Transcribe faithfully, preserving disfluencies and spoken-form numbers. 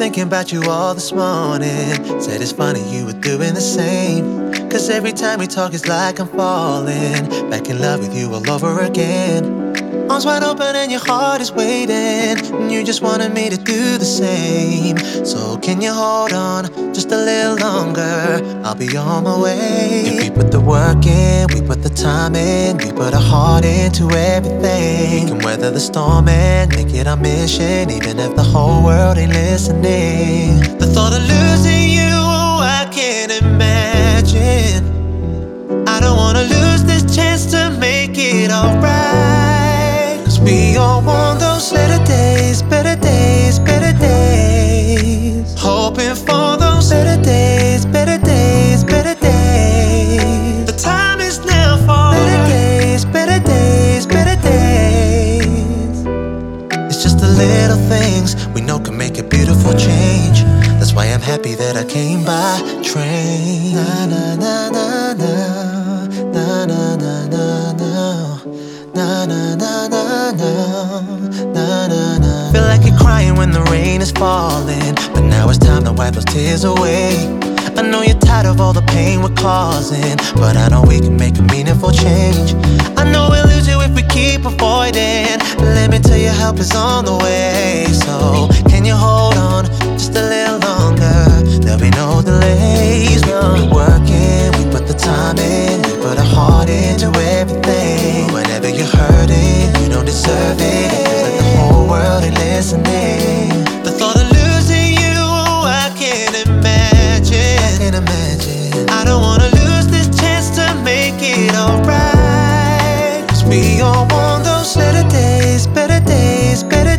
thinking about you all this morning. Said it's funny you were doing the same. Cause every time we talk it's like I'm falling back in love with you all over again. Arms wide open and your heart is waiting, and you just wanted me to do the same. So can you hold on just a little longer? I'll be on my way. If we put the work in, we put the time in, we put our heart into everything, we can weather the storm and make it our mission, even if the whole world ain't listening. The thought of losing you, I can't imagine. I don't wanna lose this chance to make it alright. Cause we all want those better days, better days, better days. Hoping for those better days, better days, better days. The time is now for better days, better days, better days. It's just the little things we know can make a beautiful change. That's why I'm happy that I came by train. Na na na na na. Na na na na na, na na na na na, na na. Feel like you're crying when the rain is falling, but now it's time to wipe those tears away. I know you're tired of all the pain we're causing, but I know we can make a meaningful change. I know we'll lose you if we keep avoiding. Let me tell you, help is on the way. So can you hold on just a little longer? There'll be no delays. We're working, we put the time in, we put our heart into everything. Whenever you're hurting, you don't deserve it. It feels like the whole world ain't listening. The thought of losing you, I can't imagine. I can't imagine. I don't wanna lose this chance to make it alright. Cause we all want those better days, better days, better